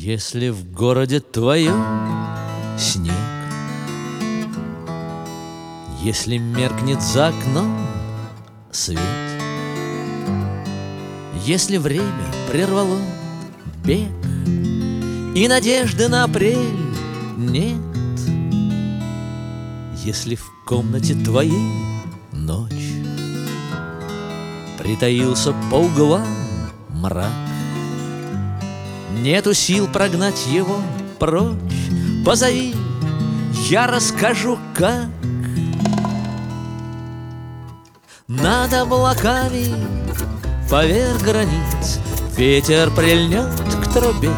Если в городе твоем снег, если меркнет за окном свет, если время прервало бег и надежды на апрель нет, если в комнате твоей ночь, притаился по углам мрак, нету сил прогнать его прочь, позови, я расскажу, как. Над облаками поверх границ ветер прильнет к трубе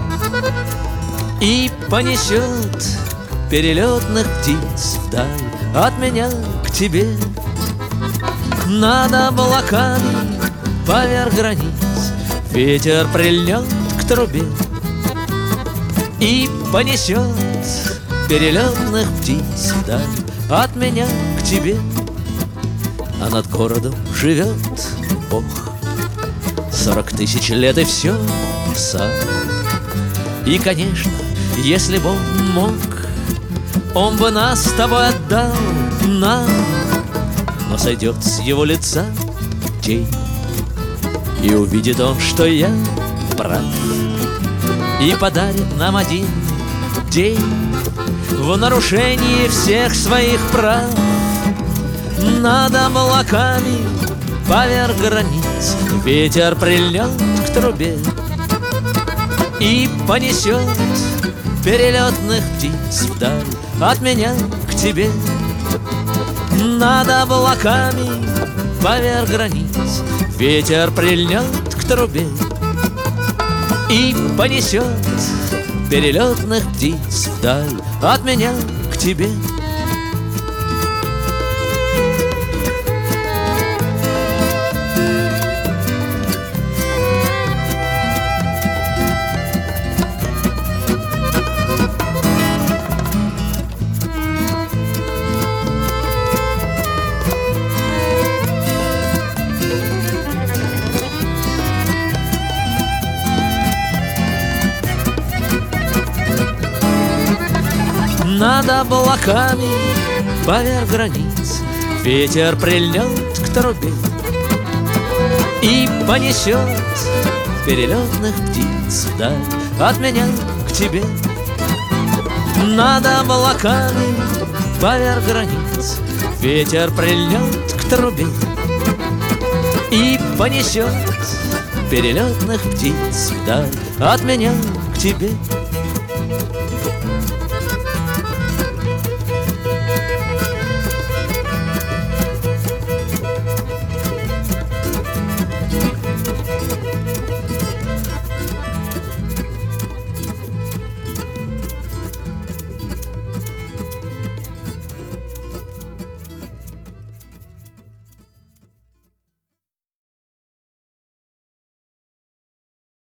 и понесет перелетных птиц вдаль от меня к тебе. Над облаками поверх границ ветер прильнет к трубе и понесет перелетных птиц вдаль от меня к тебе. А над городом живет Бог 40 тысяч лет, и все сам. И, конечно, если бы он мог, он бы нас с тобой отдал нам. Но сойдет с его лица тень, и увидит он, что я прав, и подарит нам один день в нарушении всех своих прав. Над облаками поверх границ ветер прильнет к трубе и понесет перелетных птиц вдаль от меня к тебе. Над облаками поверх границ ветер прильнет к трубе и понесет перелетных птиц вдаль от меня к тебе. Над облаками поверх границ ветер прильнет к трубе и понесет перелетных птиц вдаль от меня к тебе. Над облаками поверх границ ветер прильнет к трубе и понесет перелетных птиц вдаль от меня к тебе.